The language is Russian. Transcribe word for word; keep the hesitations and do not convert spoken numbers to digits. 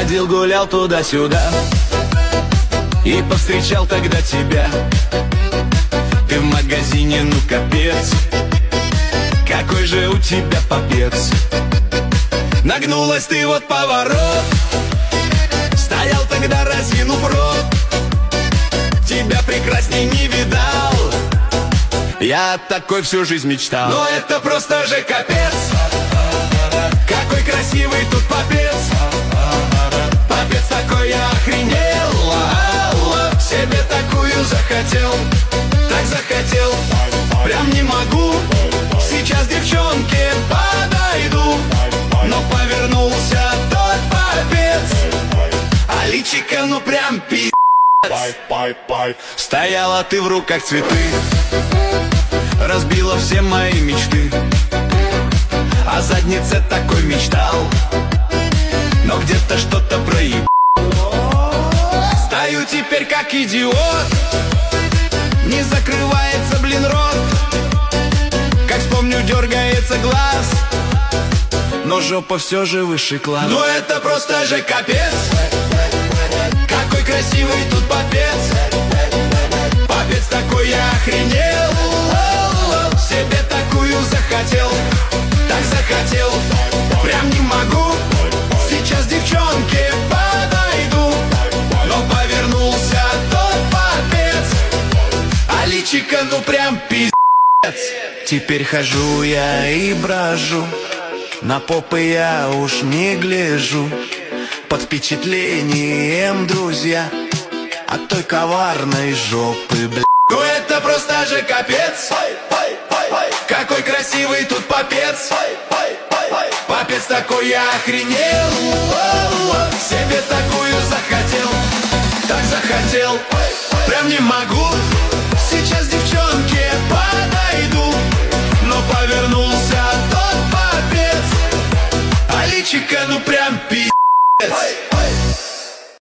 Ходил, гулял туда-сюда и повстречал тогда тебя. Ты в магазине, ну капец, какой же у тебя попец. Нагнулась ты, вот поворот, стоял тогда, разинув рот. Тебя прекрасней не видал, я такой всю жизнь мечтал. Но это просто же капец, какой красивый тут попец. Попец такой, я охренел, себе такую захотел, так захотел, прям не могу. Сейчас девчонке подойду, но повернулся тот попец, а личико ну прям пи***ц. Стояла ты в руках цветы, разбила все мои мечты. О заднице такой мечтал, но где-то что-то проебал. Стою теперь как идиот, не закрывается, блин, рот. Как вспомню, дергается глаз, но жопа все же высший класс. Ну это просто же капец, какой красивый тут попец. Попец такой, я охренел, себе такую захотел, так захотел, прям не могу. Сейчас девчонке подойду, но повернулся тот попец, а личико ну прям пиздец. Теперь хожу я и брожу, на попы я уж не гляжу, под впечатлением, друзья, от той коварной жопы, бля. Ну это просто же капец, какой красивый тут попец. Попец такой, я охренел, себе такую захотел, так захотел, прям не могу. Сейчас девчонке подойду, но повернулся тот попец, а личико ну прям пи***ц.